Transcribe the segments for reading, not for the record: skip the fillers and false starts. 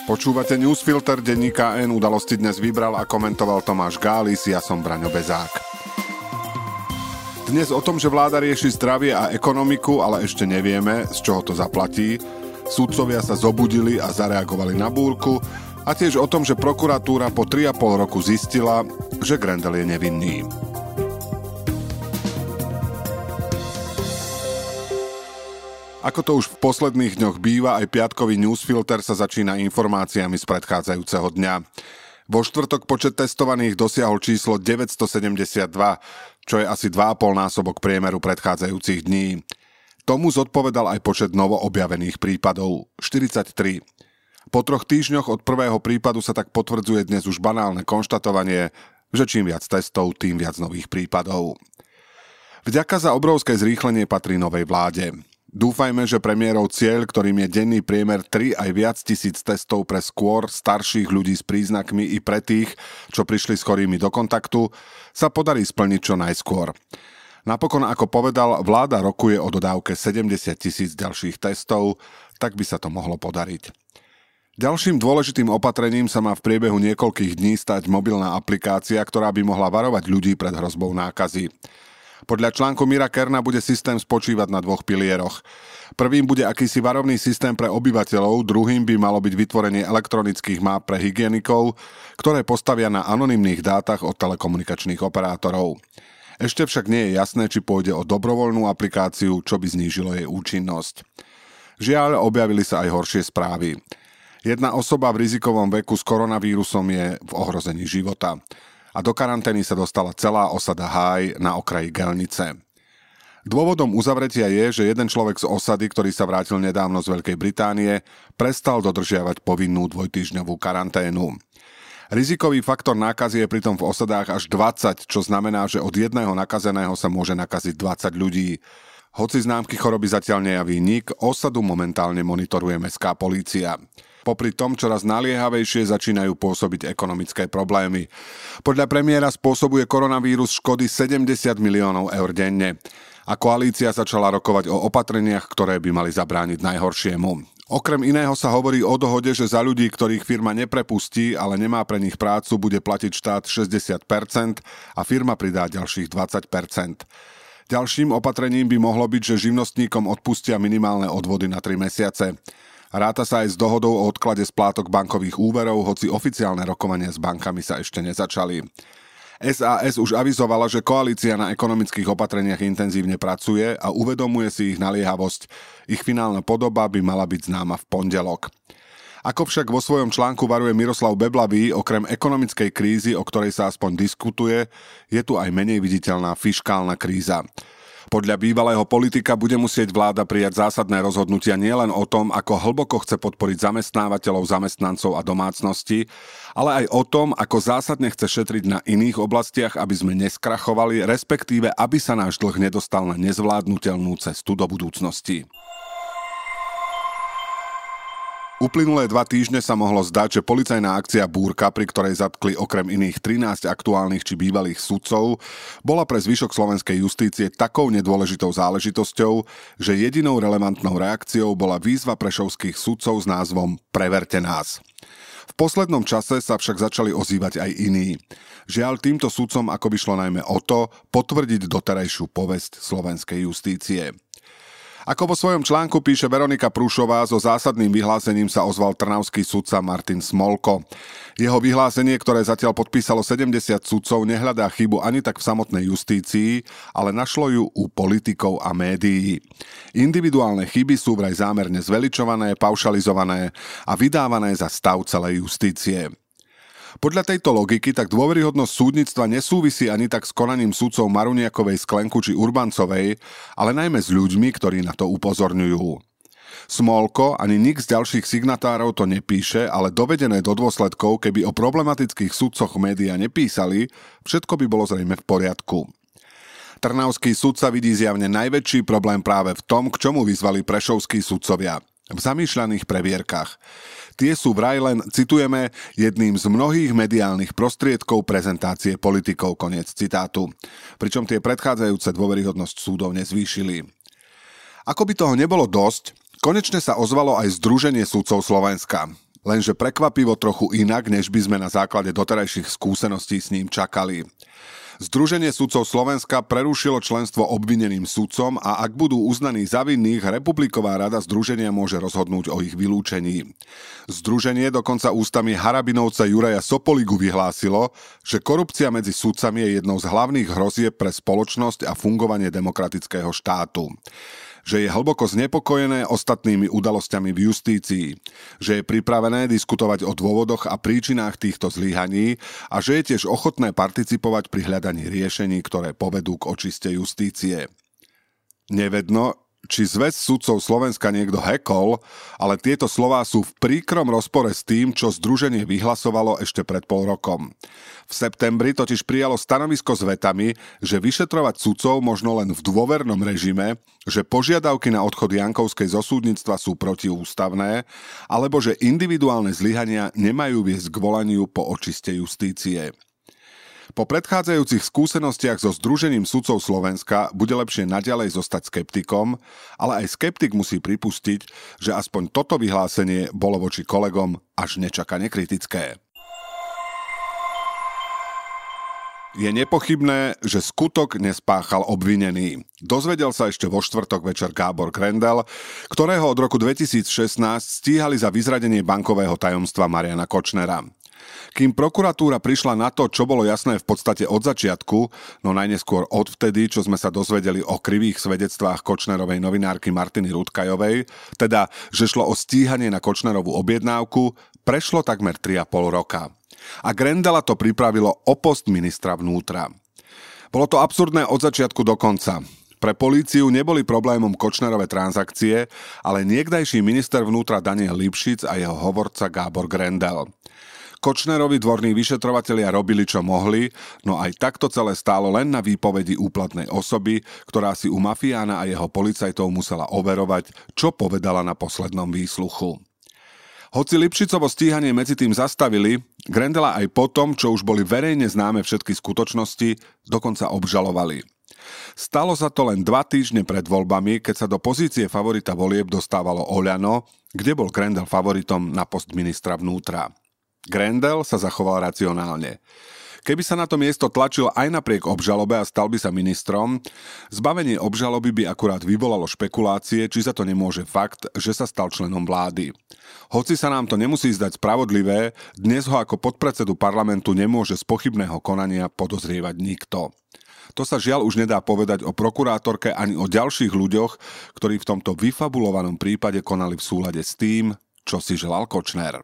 Počúvate newsfilter denníka N, udalosti dnes vybral a komentoval Tomáš Gális, ja som Braňo Bezák. Dnes o tom, že vláda rieši zdravie a ekonomiku, ale ešte nevieme, z čoho to zaplatí. Sudcovia sa zobudili a zareagovali na búrku a tiež o tom, že prokuratúra po 3,5 roku zistila, že Grendel je nevinný. Ako to už v posledných dňoch býva, aj piatkový newsfilter sa začína informáciami z predchádzajúceho dňa. Vo štvrtok počet testovaných dosiahol číslo 972, čo je asi 2,5 násobok priemeru predchádzajúcich dní. Tomu zodpovedal aj počet novo objavených prípadov, 43. Po 3 týždňoch od prvého prípadu sa tak potvrdzuje dnes už banálne konštatovanie, že čím viac testov, tým viac nových prípadov. Vďaka za obrovské zrýchlenie patrí novej vláde. Dúfajme, že premiérov cieľ, ktorým je denný priemer 3 aj viac tisíc testov pre skôr starších ľudí s príznakmi i pre tých, čo prišli s chorými do kontaktu, sa podarí splniť čo najskôr. Napokon, ako povedal, vláda rokuje o dodávke 70 000 ďalších testov, tak by sa to mohlo podariť. Ďalším dôležitým opatrením sa má v priebehu niekoľkých dní stať mobilná aplikácia, ktorá by mohla varovať ľudí pred hrozbou nákazy. Podľa článku Mira Kerna bude systém spočívať na 2 pilieroch. Prvým bude akýsi varovný systém pre obyvateľov, druhým by malo byť vytvorenie elektronických máp pre hygienikov, ktoré postavia na anonymných dátach od telekomunikačných operátorov. Ešte však nie je jasné, či pôjde o dobrovoľnú aplikáciu, čo by znížilo jej účinnosť. Žiaľ, objavili sa aj horšie správy. Jedna osoba v rizikovom veku s koronavírusom je v ohrození života. A do karantény sa dostala celá osada Háj na okraji Gelnice. Dôvodom uzavretia je, že jeden človek z osady, ktorý sa vrátil nedávno z Veľkej Británie, prestal dodržiavať povinnú 2-týždňovú karanténu. Rizikový faktor nákazy je pritom v osadách až 20, čo znamená, že od jedného nakazeného sa môže nakaziť 20 ľudí. Hoci známky choroby zatiaľ nejaví nik, osadu momentálne monitoruje mestská polícia. Popri tom čoraz naliehavejšie začínajú pôsobiť ekonomické problémy. Podľa premiéra spôsobuje koronavírus škody 70 miliónov eur denne. A koalícia začala rokovať o opatreniach, ktoré by mali zabrániť najhoršiemu. Okrem iného sa hovorí o dohode, že za ľudí, ktorých firma neprepustí, ale nemá pre nich prácu, bude platiť štát 60% a firma pridá ďalších 20%. Ďalším opatrením by mohlo byť, že živnostníkom odpustia minimálne odvody na 3 mesiace. Ráta sa aj s dohodou o odklade splátok bankových úverov, hoci oficiálne rokovania s bankami sa ešte nezačali. SAS už avizovala, že koalícia na ekonomických opatreniach intenzívne pracuje a uvedomuje si ich naliehavosť. Ich finálna podoba by mala byť známa v pondelok. Ako však vo svojom článku varuje Miroslav Beblavý, okrem ekonomickej krízy, o ktorej sa aspoň diskutuje, je tu aj menej viditeľná fiškálna kríza. Podľa bývalého politika bude musieť vláda prijať zásadné rozhodnutia nielen o tom, ako hlboko chce podporiť zamestnávateľov, zamestnancov a domácnosti, ale aj o tom, ako zásadne chce šetriť na iných oblastiach, aby sme neskrachovali, respektíve aby sa náš dlh nedostal na nezvládnutelnú cestu do budúcnosti. Uplynulé 2 týždne sa mohlo zdať, že policajná akcia Búrka, pri ktorej zatkli okrem iných 13 aktuálnych či bývalých sudcov, bola pre zvyšok slovenskej justície takou nedôležitou záležitosťou, že jedinou relevantnou reakciou bola výzva prešovských sudcov s názvom Preverte nás. V poslednom čase sa však začali ozývať aj iní. Žiaľ, týmto sudcom akoby šlo najmä o to potvrdiť doterajšiu povesť slovenskej justície. Ako vo svojom článku píše Veronika Prúšová, so zásadným vyhlásením sa ozval trnavský sudca Martin Smolko. Jeho vyhlásenie, ktoré zatiaľ podpísalo 70 sudcov, nehľadá chybu ani tak v samotnej justícii, ale našlo ju u politikov a médií. Individuálne chyby sú vraj zámerne zveličované, paušalizované a vydávané za stav celej justície. Podľa tejto logiky tak dôveryhodnosť súdnictva nesúvisí ani tak s konaním sudcov Maruniakovej, Sklenku či Urbancovej, ale najmä s ľuďmi, ktorí na to upozorňujú. Smolko ani nik z ďalších signatárov to nepíše, ale dovedené do dôsledkov, keby o problematických sudcoch médiá nepísali, všetko by bolo zrejme v poriadku. Trnavský sudca vidí zjavne najväčší problém práve v tom, k čomu vyzvali prešovskí sudcovia. V zamýšľaných previerkach. Tie sú vraj len, citujeme, jedným z mnohých mediálnych prostriedkov prezentácie politikov, koniec citátu. Pričom tie predchádzajúce dôveryhodnosť súdov nezvýšili. Ako by toho nebolo dosť, konečne sa ozvalo aj Združenie sudcov Slovenska. Lenže prekvapivo trochu inak, než by sme na základe doterajších skúseností s ním čakali. Združenie sudcov Slovenska prerušilo členstvo obvineným sudcom a ak budú uznaní za vinných, Republiková rada združenia môže rozhodnúť o ich vylúčení. Združenie dokonca ústami Harabinovca Juraja Sopoligu vyhlásilo, že korupcia medzi sudcami je jednou z hlavných hrozieb pre spoločnosť a fungovanie demokratického štátu. Že je hlboko znepokojené ostatnými udalosťami v justícii, že je pripravené diskutovať o dôvodoch a príčinách týchto zlyhaní a že je tiež ochotné participovať pri hľadaní riešení, ktoré povedú k očiste justície. Nevedno, či zväz sudcov Slovenska niekto hackol, ale tieto slová sú v príkrom rozpore s tým, čo združenie vyhlasovalo ešte pred pol rokom. V septembri totiž prijalo stanovisko s vetami, že vyšetrovať sudcov možno len v dôvernom režime, že požiadavky na odchod Jankovskej zo súdnictva sú protiústavné, alebo že individuálne zlyhania nemajú viesť k volaniu po očiste justície. Po predchádzajúcich skúsenostiach so Združením sudcov Slovenska bude lepšie naďalej zostať skeptikom, ale aj skeptik musí pripustiť, že aspoň toto vyhlásenie bolo voči kolegom až nečakane kritické. Je nepochybné, že skutok nespáchal obvinený. Dozvedel sa ešte vo štvrtok večer Gábor Grendel, ktorého od roku 2016 stíhali za vyzradenie bankového tajomstva Mariana Kočnera. Kým prokuratúra prišla na to, čo bolo jasné v podstate od začiatku, no najneskôr odvtedy, čo sme sa dozvedeli o krivých svedectvách Kočnerovej novinárky Martiny Rutkajovej, teda, že šlo o stíhanie na Kočnerovú objednávku, prešlo takmer 3,5 roka. A Grendela to pripravilo o post ministra vnútra. Bolo to absurdné od začiatku do konca. Pre políciu neboli problémom Kočnerové transakcie, ale niekdajší minister vnútra Daniel Lipšic a jeho hovorca Gábor Grendel. Kočnerovi dvorní vyšetrovatelia robili, čo mohli, no aj takto celé stálo len na výpovedi úplatnej osoby, ktorá si u mafiána a jeho policajtov musela overovať, čo povedala na poslednom výsluchu. Hoci Lipšicovo stíhanie medzi tým zastavili, Grendela aj potom, čo už boli verejne známe všetky skutočnosti, dokonca obžalovali. Stalo sa to len 2 týždne pred voľbami, keď sa do pozície favorita volieb dostávalo Oľano, kde bol Grendel favoritom na post ministra vnútra. Grendel sa zachoval racionálne. Keby sa na to miesto tlačil aj napriek obžalobe a stal by sa ministrom, zbavenie obžaloby by akurát vyvolalo špekulácie, či za to nemôže fakt, že sa stal členom vlády. Hoci sa nám to nemusí zdať spravodlivé, dnes ho ako podpredsedu parlamentu nemôže z pochybného konania podozrievať nikto. To sa žiaľ už nedá povedať o prokurátorke ani o ďalších ľuďoch, ktorí v tomto vyfabulovanom prípade konali v súlade s tým, čo si želal Kočner.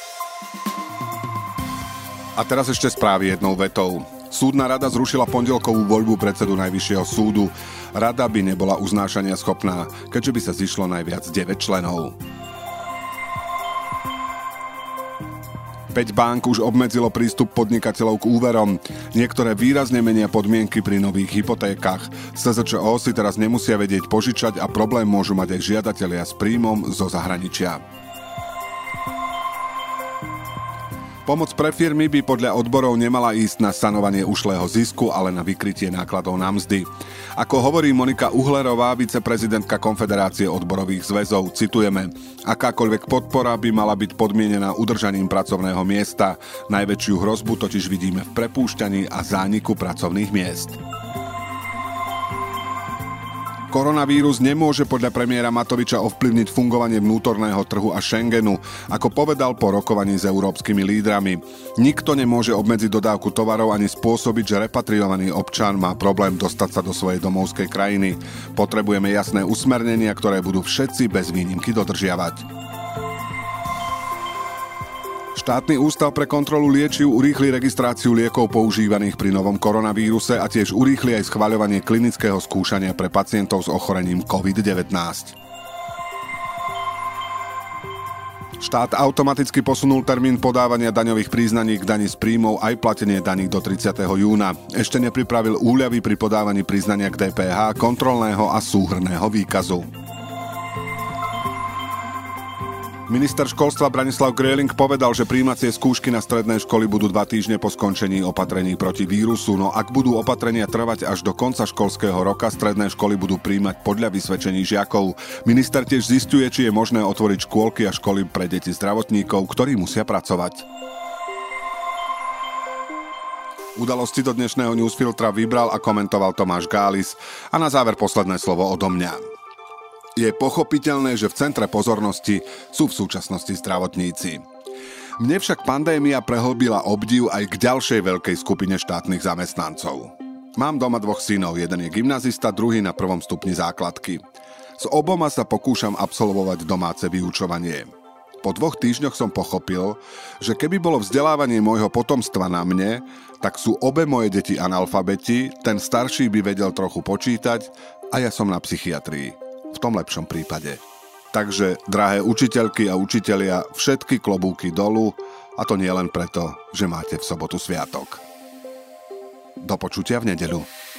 A teraz ešte správy jednou vetou. Súdna rada zrušila pondelkovú voľbu predsedu Najvyššieho súdu. Rada by nebola uznášania schopná, keďže by sa zišlo najviac 9 členov. 5 bank už obmedzilo prístup podnikateľov k úverom. Niektoré výrazne menia podmienky pri nových hypotékach. SZČO si teraz nemusia vedieť požičať a problém môžu mať aj žiadatelia s príjmom zo zahraničia. Pomoc pre firmy by podľa odborov nemala ísť na sanovanie ušlého zisku, ale na vykrytie nákladov na mzdy. Ako hovorí Monika Uhlerová, viceprezidentka Konfederácie odborových zväzov, citujeme: akákoľvek podpora by mala byť podmienená udržaním pracovného miesta. Najväčšiu hrozbu totiž vidíme v prepúšťaní a zániku pracovných miest. Koronavírus nemôže podľa premiéra Matoviča ovplyvniť fungovanie vnútorného trhu a Schengenu, ako povedal po rokovaní s európskymi lídrami. Nikto nemôže obmedziť dodávku tovarov ani spôsobiť, že repatriovaný občan má problém dostať sa do svojej domovskej krajiny. Potrebujeme jasné usmernenia, ktoré budú všetci bez výnimky dodržiavať. Štátny ústav pre kontrolu liečiv urýchli registráciu liekov používaných pri novom koronavíruse a tiež urýchli aj schvaľovanie klinického skúšania pre pacientov s ochorením COVID-19. Štát automaticky posunul termín podávania daňových priznaní k dani z príjmov aj platenie daní do 30. júna. Ešte nepripravil úľavy pri podávaní priznania k DPH, kontrolného a súhrnného výkazu. Minister školstva Branislav Gröling povedal, že prijímacie skúšky na stredné školy budú 2 týždne po skončení opatrení proti vírusu, no ak budú opatrenia trvať až do konca školského roka, stredné školy budú prijímať podľa vysvedčení žiakov. Minister tiež zisťuje, či je možné otvoriť škôlky a školy pre deti zdravotníkov, ktorí musia pracovať. Udalosti do dnešného newsfiltra vybral a komentoval Tomáš Gális a na záver posledné slovo odo mňa. Je pochopiteľné, že v centre pozornosti sú v súčasnosti zdravotníci. Mne však pandémia prehlbila obdiv aj k ďalšej veľkej skupine štátnych zamestnancov. Mám doma 2 synov, jeden je gymnazista, druhý na 1. stupni základky. S oboma sa pokúšam absolvovať domáce vyučovanie. Po 2 týždňoch som pochopil, že keby bolo vzdelávanie môjho potomstva na mne, tak sú obe moje deti analfabeti, ten starší by vedel trochu počítať a ja som na psychiatrii. V tom lepšom prípade. Takže, drahé učiteľky a učitelia, všetky klobúky dolu, a to nie len preto, že máte v sobotu sviatok. Do počutia v nedeľu.